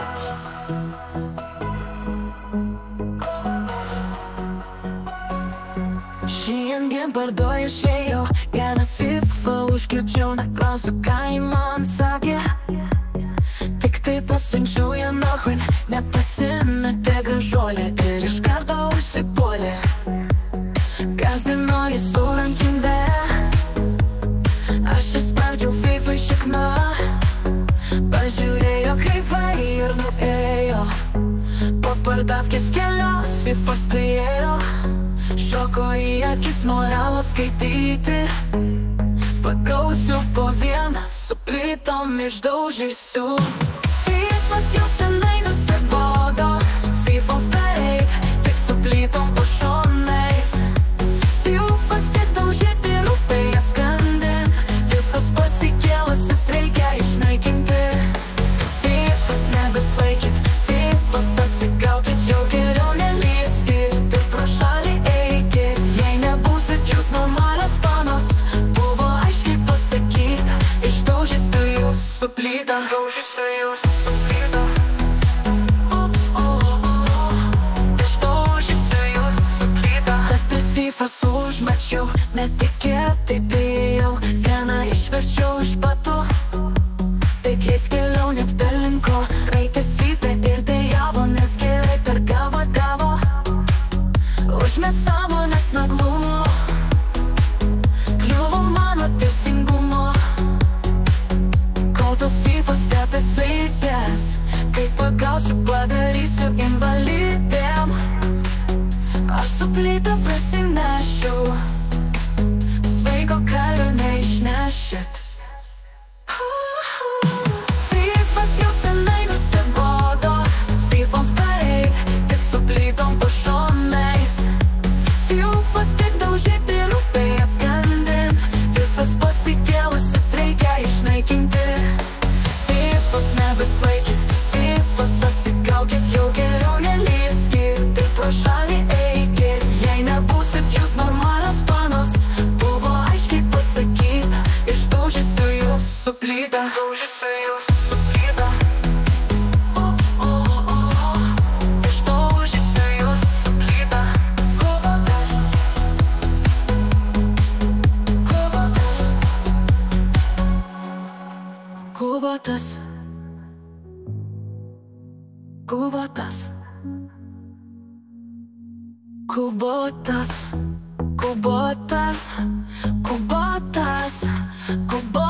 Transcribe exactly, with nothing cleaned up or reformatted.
Šiandien pardo išėjau, gerą FIFA užkliudžiau, neklausiu, ką ji man sakė. Tik tai pasiunčiau ją nachui, nepasimetė gražuolė ir iš karto užsipuolė. Gąsdino jis su rankinde, aš įspaudžiau FIFA šikną. Pažiūrėjo kreivai ir nuėjo, po pardavkės kelios FIFOs priėjo. Šoko į akis moralo skaityti, pagausiu po vieną, su plytom išdaužysiu. FIFOs jau senai nusibodo, FIFOs pereit, tik su plytom po šonais. FIFOs tik daužyti, rūpėja skandint, visas pasikėlusius reikia išnaikinti. FIFOs nebesvaikit, FIFOs atsigaukit, jau geriau nelyskit, tik pro šalį eikit. Jei nebūsit jūs normalios panos, buvo aiškiai pasakyta, išdaužysiu jūs su plyta. Daužysiu jūs su plyta. Išdaužysiu jūs su plyta. Tas tais FIFOs užmačiau, netikėtai bijau, vieną išverčiau iš batų. Taip jais keliau net belinko, raitė sypė ir dejavo, nes gerai per galvą gavo. Už nesąmonės naglumo, kliuvo mano teisingumo. Kol tos FIFOs tepės veidės, kai pagausiu padarysiu invalidėm. Aš su plyta prasinešiu, sveiko kailio neišnešit. FIFOs jau senai nusibodo, FIFOms pereit, tik su plytom po šonais. FIFOs tik daužyti, rūpėja skandint, visas pasikėlusius reikia išnaikinti. FIFOs nebesvaikit, FIFOs atsigaukit, jau geriau nelyskit, tik pro šalį eikit. Jei nebūsit jūs normalios panos, buvo aiškiai pasakyta, išdaužysiu jūs su plyta. Daužysiu jūs su plyta. Išdaužysiu jūs su plyta. Kubotas, kubotas, kubotas, kubotas, kubotas, kubotas, kubotas, kubotas.